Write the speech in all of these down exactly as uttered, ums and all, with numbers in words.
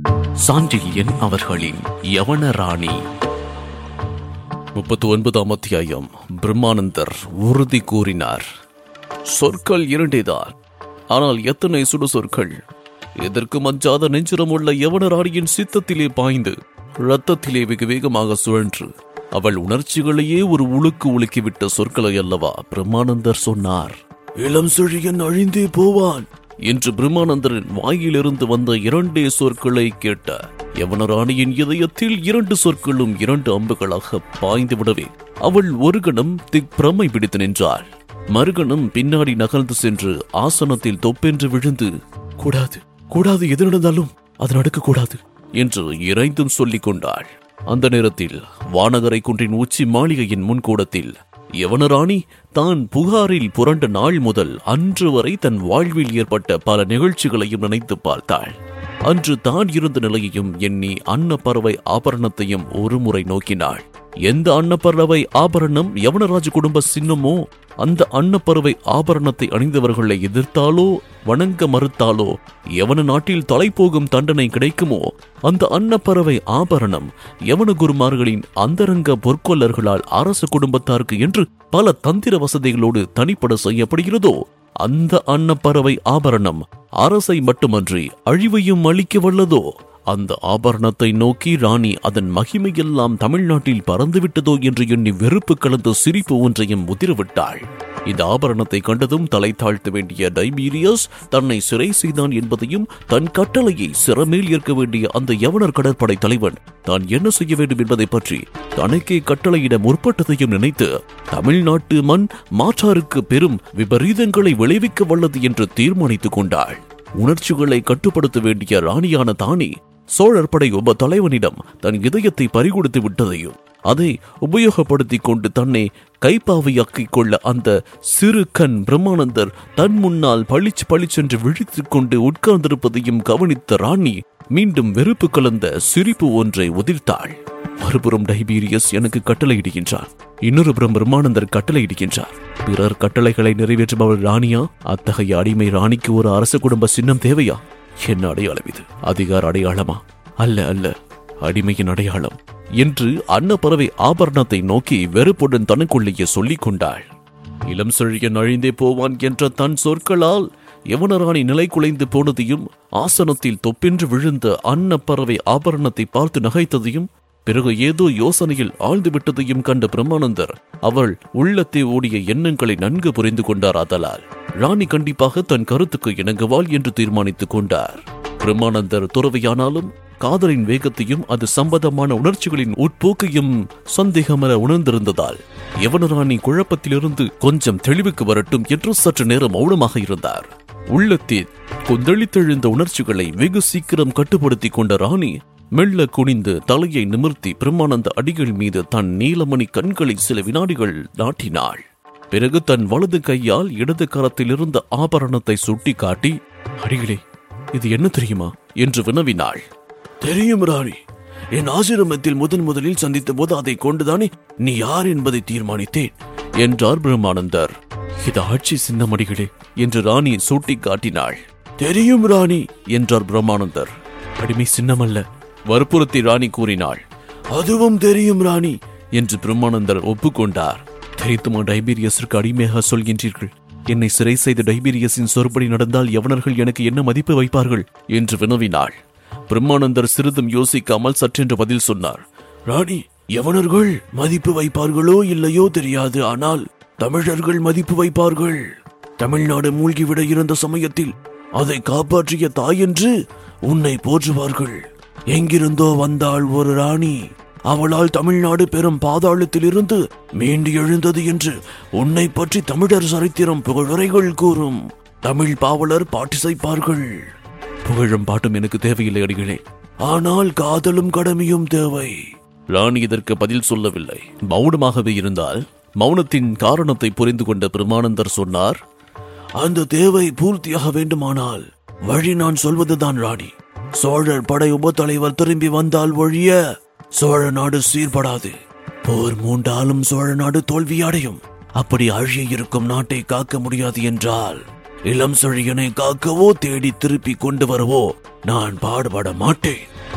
சாண்டில்யன் அவர்களின் யவனராணி. முப்பத்தி ஒன்பதாம் அத்தியாயம். பிரம்மானந்தர் உறுதி கூறினார். சொற்கள் இரண்டேதான், ஆனால் எத்தனை சுடு சொற்கள்! எதற்கு மஞ்சாத நெஞ்சிரமுள்ள யவனராணியின் சித்தத்திலே பாய்ந்து இரத்தத்திலே வெகு வேகமாக சுழன்று அவள் உணர்ச்சிகளையே ஒரு உழுக்கு உலுக்கிவிட்ட சொற்களை அல்லவா பிரம்மானந்தர் சொன்னார். இளம் செழியன் அழிந்தே போவான் என்று பிரம்மானந்தரின் வாயிலிருந்து வந்த இரண்டே சொற்களை கேட்ட யவனராணியின் இதயத்தில் இரண்டு சொற்களும் இரண்டு அம்புகளாக பாய்ந்து விடவே அவள் ஒரு கணம் திக்பிரமை பிடித்து நின்றாள். மறுகணம் பின்னாடி நகர்ந்து சென்று ஆசனத்தில் தொப்பென்று விழுந்து, கூடாது கூடாது, எது நடந்தாலும் அது நடக்கக்கூடாது என்று இறைந்தும் சொல்லிக் கொண்டாள். அந்த நேரத்தில் வானகரை குன்றின் உச்சி மாளிகையின் முன்கூடத்தில் யவனராணி தான் புகாரில் புரண்ட நாள் முதல் அன்று வரை தன் வாழ்வில் ஏற்பட்ட பல நிகழ்ச்சிகளையும் நினைத்து பார்த்தாள். அன்று தான் இருந்த நிலையையும் எண்ணி அன்னப்பறவை ஆபரணத்தையும் ஒரு முறை நோக்கினாள். எந்த அன்னப்பறவை ஆபரணம் யவனராஜ குடும்ப சின்னமோ அந்த அன்னப்பறவை ஆபரணத்தை அணிந்தவர்களை எதிர்த்தாலோ வணங்க மறுத்தாலோ யவன நாட்டில் தலைப்போகும் தண்டனை கிடைக்குமோ அந்த அன்னப்பறவை ஆபரணம் யவன குருமார்களின் அந்தரங்க பொற்கொல்லர்களால் அரச குடும்பத்தாருக்கு என்று பல தந்திர வசதிகளோடு தனிப்பட செய்யப்படுகிறதோ அந்த அன்னப்பறவை ஆபரணம் அரசை மட்டுமன்றி அழிவையும் அளிக்க வல்லதோ. அந்த ஆபரணத்தை நோக்கி ராணி அதன் மகிமையெல்லாம் தமிழ்நாட்டில் பறந்துவிட்டதோ என்று எண்ணி வெறுப்பு கலந்த சிரிப்பு ஒன்றையும் உதிரவிட்டாள். இந்த ஆபரணத்தை கண்டதும் தலை தாழ்த்த வேண்டிய டைபீரியஸ் தன்னை சிறை செய்தான் என்பதையும் தன் கட்டளையை சிறமேல் ஏற்க வேண்டிய அந்த யவனர் கடற்படை தலைவன் தான் என்ன செய்ய வேண்டும் என்பதை பற்றி தனக்கே கட்டளையிட முற்பட்டதையும் நினைத்து தமிழ்நாட்டு மண் மாற்றாருக்கு பெரும் விபரீதங்களை விளைவிக்க வல்லது என்று தீர்மானித்துக் கொண்டாள். உணர்ச்சிகளை கட்டுப்படுத்த வேண்டிய ராணியான தானே சோழர் படை உப தலைவனிடம் தன் இதயத்தை பறிகொடுத்து விட்டதையும் அதை உபயோகப்படுத்திக் கொண்டு தன்னை கைப்பாவையாக்கிக் கொள்ள அந்த சிறு கண் பிரம்மானந்தர் தன் முன்னால் பளிச்சு பளிச்சென்று விழித்துக் கொண்டு உட்கார்ந்திருப்பதையும் கவனித்த ராணி மீண்டும் வெறுப்பு கலந்த சிரிப்பு ஒன்றை உதிர்த்தாள். மறுபுறம் டைபீரியஸ் எனக்கு கட்டளையிடுகின்றார், இன்னொரு புறம் பிரம்மானந்தர் கட்டளையிடுகின்றார். பிறர் கட்டளைகளை நிறைவேற்றுபவள் ராணியா? அத்தகைய அடிமை ராணிக்கு ஒரு அரச குடும்ப சின்னம் தேவையா? என்ன அடையாளம் இது? அதிகார அடையாளமா? அல்ல அல்ல, அடிமையின் அடையாளம் என்று அன்னப்பறவை ஆபரணத்தை நோக்கி வெறுப்புடன் தனக்குள்ளேயே சொல்லிக் கொண்டாள். இளம் செழியன் அழிந்தே போவான் என்ற தன் சொற்களால் யவனராணி நிலை குலைந்து போனதையும் ஆசனத்தில் தொப்பென்று விழுந்த அன்னப்பறவை ஆபரணத்தை பார்த்து நகைத்ததையும் பிறகு ஏதோ யோசனையில் ஆழ்ந்து விட்டதையும் கண்ட பிரம்மானந்தர் அவள் உள்ளத்தே ஓடிய எண்ணங்களை நன்கு புரிந்து கொண்டார். ஆதலால் ராணி கண்டிப்பாக தன் கருத்துக்கு இணங்குவாள் என்று தீர்மானித்துக் கொண்டார். பிரம்மானந்தர் துறவியானாலும் காதலின் வேகத்தையும் அது சம்பந்தமான உணர்ச்சிகளின் உட்போக்கையும் சந்தேகமர உணர்ந்திருந்ததால் யவனராணி குழப்பத்திலிருந்து கொஞ்சம் தெளிவுக்கு வரட்டும் என்று சற்று நேரம் மௌனமாக இருந்தார். உள்ளத்தில் கொந்தளித்தெழுந்த உணர்ச்சிகளை வெகு சீக்கிரம் கட்டுப்படுத்திக் கொண்ட ராணி மெல்ல குனிந்து தலையை நிமிர்த்தி பிரம்மானந்த அடிகள் மீது தன் நீலமணி கண்களை சில வினாடிகள் நாட்டினாள். பிறகு தன் வலது கையால் இடது கரத்தில் இருந்த ஆபரணத்தை சுட்டி காட்டி, அடிகளே, இது என்ன தெரியுமா என்று வினவினாள். தெரியும் ராணி, என் ஆசிரமத்தில் முதன் முதலில் சந்தித்த போது அதை கொண்டுதானே நீ யார் என்பதை தீர்மானித்தேன் என்றார் பிரம்மானந்தர். இது ஆட்சி சின்னமடிகளே என்று ராணி சுட்டி காட்டினாள். தெரியும் ராணி என்றார் பிரம்மானந்தர். அடிமை சின்னமல்ல, வற்புறுத்தி ராணி கூறினாள். அதுவும் தெரியும் ராணி என்று பிரம்மானந்தர் ஒப்புக்கொண்டார். தெரித்துமா டைபீரியஸிற்கு அடிமையாக சொல்கின்றீர்கள்? என்னை சிறை செய்த டைபீரியஸின் சொற்படி நடந்தால் யவனர்கள் எனக்கு என்ன மதிப்பு வைப்பார்கள் என்று வினவினாள். பிரம்மானந்தர் சிறிதும் யோசிக்காமல் சற்றென்று பதில் சொன்னார். ராணி, யவனர்கள் மதிப்பு வைப்பார்களோ இல்லையோ தெரியாது, ஆனால் தமிழர்கள் மதிப்பு வைப்பார்கள். தமிழ்நாடு மூழ்கிவிட இருந்த சமயத்தில் அதை காப்பாற்றிய தாயென்று உன்னை போற்றுவார்கள். எங்கிருந்தோ வந்தாள் ஒரு ராணி, அவளால் தமிழ்நாடு பெரும் பாதாளத்தில் இருந்து மீண்டு எழுந்தது என்று உன்னை பற்றி தமிழர் சரித்திரம் புகழுரைகள் கூறும். தமிழ் பாவலர் பாட்டிசைப்பார்கள். புகழும் பாட்டும் எனக்கு தேவையில்லை அடிகளே, ஆனால் காதலும் கடமையும் தேவை. ராணி இதற்கு பதில் சொல்லவில்லை, மௌனமாகவே இருந்தால். மௌனத்தின் காரணத்தை புரிந்து கொண்ட பிரம்மானந்தர் சொன்னார். அந்த தேவை பூர்த்தியாக வேண்டுமானால் வழி நான் சொல்வதுதான் ராணி. சோழர் படை உப தலைவர் திரும்பி வந்தால் ஒழிய சோழ நாடு சீர்படாது. போர் மூண்டாலும் சோழ நாடு தோல்வியடையும். அப்படி அழிய இருக்கும் நாட்டை காக்க முடியாது என்றால் இளம் செழியனை காக்கவோ தேடி திருப்பி கொண்டு வரவோ நான் பாடுபட மாட்டேன்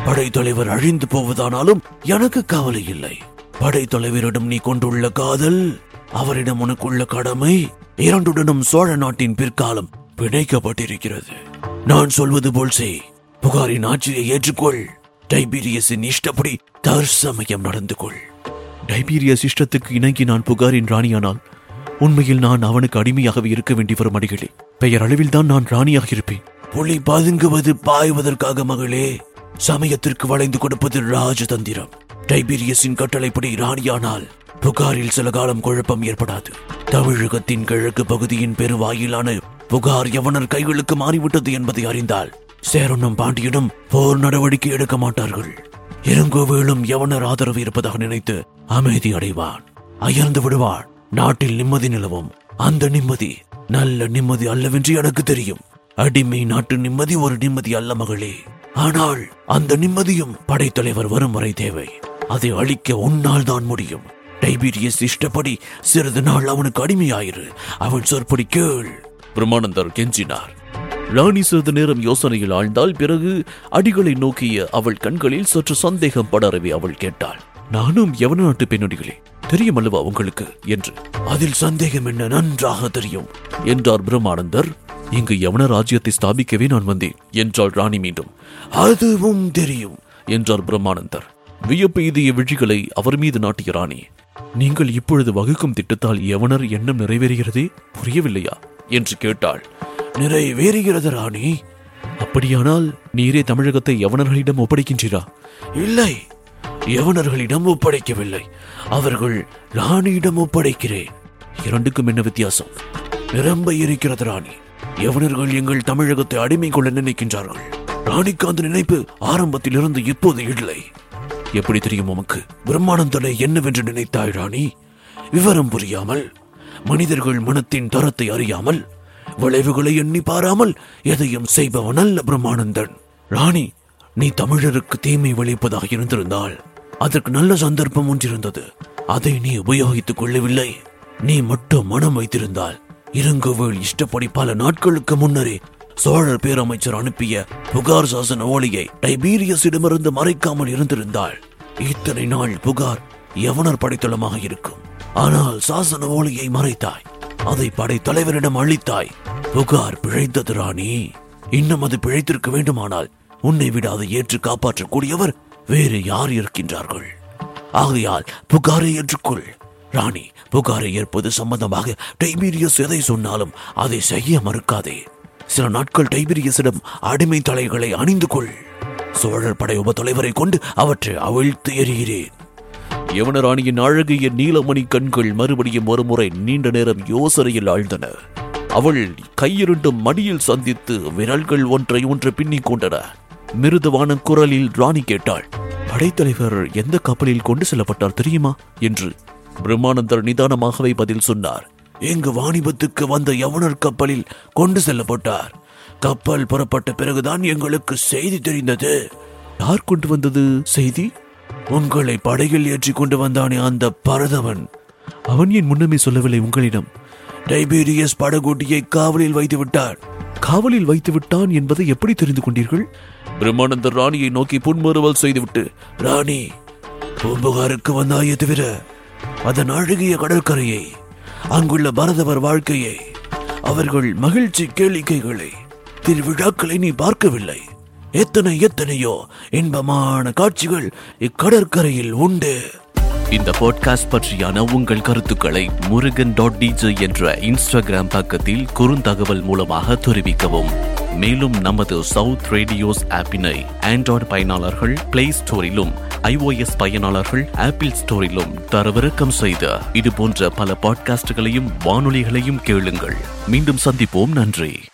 படைத்தலைவர் அழிந்து போவதானாலும் எனக்கு கவலை இல்லை. படைத்தலைவரிடம் நீ கொண்டுள்ள காதல், அவரிடம் உனக்குள்ள கடமை, இரண்டுடனும் சோழ நாட்டின் பிற்காலம் பிணைக்கப்பட்டிருக்கிறது. நான் சொல்வது போல் செய். புகாரின் ஆட்சியை ஏற்றுக்கொள். டைபீரியஸின் இஷ்டப்படி தற்சமயம் நடந்து கொள். டைபீரியஸ் இஷ்டத்துக்கு இணங்கி நான் புகாரின் ராணியானால் உண்மையில் நான் அவனுக்கு அடிமையாகவே இருக்க வேண்டி வரும் அடிகளே. பெயர் அளவில் தான் நான் ராணியாக இருப்பேன். புலி பதுங்குவது பாய்வதற்காக மகளே. சமயத்திற்கு வளைந்து கொடுப்பது ராஜதந்திரம். டைபீரியஸின் கட்டளைப்படி ராணியானால் புகாரில் சில காலம் குழப்பம் ஏற்படாது. தமிழகத்தின் கிழக்கு பகுதியின் பெருவாயிலான புகார் யவனர் கைகளுக்கு மாறிவிட்டது என்பதை அறிந்தால் சேரனும் பாண்டியனும் போர் நடவடிக்கை எடுக்க மாட்டார்கள். இளங்கோவேளும் யவனர் ஆதரவு இருப்பதாக நினைத்து அமைதி அடைவான், அயர்ந்து விடுவான். நாட்டில் நிம்மதி நிலவும். அந்த நிம்மதி நல்ல நிம்மதி அல்லவென்று எனக்கு தெரியும். அடிமை நாட்டு நிம்மதி ஒரு நிம்மதி அல்ல மகளே. ஆனால் அந்த நிம்மதியும் படைத்தலைவர் வரும் வரை தேவை. அதை அளிக்க உன்னால் தான் முடியும். டைபீரியஸ் இஷ்டப்படி சிறிது நாள் அவனுக்கு அடிமையாயிரு. அவன் சொற்படி கேள். பிரம்மானந்தர் கெஞ்சினார். ராணி சிறிது நேரம் யோசனையில் ஆழ்ந்தால் பிறகு அடிகளை நோக்கிய அவள் கண்களில் சற்று சந்தேகம் படரவே அவள் கேட்டாள், நானும் யவன நாட்டு பெண்ணடிகளே, தெரியும் அல்லவா உங்களுக்கு என்று. அதில் சந்தேகம் என்ன, நன்றாக தெரியும் என்றார் பிரம்மானந்தர். இங்கு யவன ராஜ்யத்தை ஸ்தாபிக்கவே நான் வந்தேன் என்றாள் ராணி மீண்டும். அதுவும் தெரியும் என்றார் பிரம்மானந்தர். வியப்பு எய்திய விழிகளை அவர் மீது நாட்டிய ராணி, நீங்கள் இப்பொழுது வகுக்கும் திட்டத்தால் யவனர் எண்ணம் நிறைவேறுகிறதே, புரியவில்லையா என்று கேட்டாள். நிறைவேறுகிறது ராணி. அப்படியானால் நீரே தமிழகத்தை யவனர்களிடம் ஒப்படைக்கின்றீரா? இல்லை, யவனர்களிடம் ஒப்படைக்கவில்லை. அவர்கள் ராணியிடம் ஒப்படைக்கிறேன். இரண்டுக்கும் என்ன வித்தியாசம்? நிரம்ப இருக்கிறது ராணி. யவனர்கள் எங்கள் தமிழகத்தை அடிமை கொள்ள நினைக்கின்றார்கள். ராணிக்கு அந்த நினைப்பு ஆரம்பத்தில் இருந்து இப்போது இல்லை. எப்படி தெரியும் உமக்கு? பிரம்மானந்தனை என்னவென்று நினைத்தாய் ராணி? விவரம் புரியாமல், மனிதர்கள் மனத்தின் தரத்தை அறியாமல், விளைவுகளை எண்ணி பாராமல் எதையும் செய்பவன் அல்ல பிரம்மானந்தன். ராணி, நீ தமிழருக்கு தீமை விளைப்பதாக இருந்திருந்தால் அதற்கு நல்ல சந்தர்ப்பம் ஒன்றிருந்தது. அதை நீ உபயோகித்துக் கொள்ளவில்லை. நீ மட்டும் மனம் வைத்திருந்தால் இளங்கோவேள் இஷ்டப்படி பல நாட்களுக்கு முன்னரே சோழர் பேரமைச்சர் அனுப்பிய புகார் சாசன ஓலையை டைபீரியஸிடமிருந்து மறைக்காமல் இருந்திருந்தால் இத்தனை நாள் புகார் யவனர் படைத்தளமாக இருக்கும். ஆனால் சாசன ஓலையை மறைத்தாய், அதை படை தலைவரிடம் அளித்தாய். புகார் பிழைத்தது ராணி. இன்னும் அது பிழைத்திருக்க வேண்டுமானால் உன்னை விட அதை ஏற்று காப்பாற்றக்கூடியவர் வேறு யார் இருக்கின்றார்கள்? ஆகையால் புகாரை ஏற்றுக்கொள் ராணி. புகாரை ஏற்பது சம்பந்தமாக டைபீரியஸ் எதை சொன்னாலும் அதை செய்ய மறுக்காதே. சில நாட்கள் டைபீரியஸிடம் அடிமை தலைகளை அணிந்து கொள். சோழர் படை உப தலைவரை கொண்டு அவற்றை அவிழ்த்து எறிகிறேன். யவனராணியின் அழகிய நீலமணி கண்கள் மறுபடியும் ஒருமுறை நீண்ட நேரம் யோசனையில் ஆழ்ந்தன. அவள் கையிருண்டும் மடியில் சந்தித்து விரல்கள் ஒன்றை ஒன்று பின்னிக் கொண்டன. மிருதுவான குரலில் ராணி கேட்டாள், படைத்தலைவர் எந்த கப்பலில் கொண்டு செல்லப்பட்டார் தெரியுமா என்று. பிரம்மானந்தர் நிதானமாகவே பதில் சொன்னார். இங்கு வாணிபத்துக்கு வந்த யவனர் கப்பலில் கொண்டு செல்லப்பட்டார். கப்பல் புறப்பட்ட பிறகுதான் எங்களுக்கு செய்தி தெரிந்தது. யார் கொண்டு வந்தது செய்தி? உங்களை படையில் ஏற்றி கொண்டு வந்தானே அந்த பரதவன். அவன் ஏன் முன்னமே சொல்லவில்லை உங்களிடம்? டைபீரியஸ் படகோட்டியை காவலில் வைத்து விட்டார். காவலில் வைத்து விட்டான் என்பதை எப்படி தெரிந்து கொண்டீர்கள்? பிரம்மானந்தர் ராணியை நோக்கி புன்முறுவல் செய்துவிட்டு, ராணி, பூம்புகாருக்கு வந்தாயே தவிர அதன் அழகிய கடற்கரையை, அங்குள்ள பரதவர் வாழ்க்கையை, அவர்கள் மகிழ்ச்சி கேளிக்கைகளை, திருவிழாக்களை நீ பார்க்கவில்லை. எத்தனை எத்தனையோ இன்பமான காட்சிகள் இக்கடற்கரையில் உண்டு. இந்த பாட்காஸ்ட் பற்றியான உங்கள் கருத்துக்களை முருகன் டாட் டிஜே என்ற இன்ஸ்டாகிராம் பக்கத்தில் குறுந்தகவல் மூலமாக தெரிவிக்கவும். மேலும் நமது சவுத் ரேடியோஸ் ஆப்பினை ஆண்ட்ராய்டு பயனாளர்கள் பிளே ஸ்டோரிலும் ஐஓஎஸ் பயனாளர்கள் ஆப்பிள் ஸ்டோரிலும் தரவிறக்கம் செய்த இது போன்ற பல பாட்காஸ்டுகளையும் வானொலிகளையும் கேளுங்கள். மீண்டும் சந்திப்போம். நன்றி.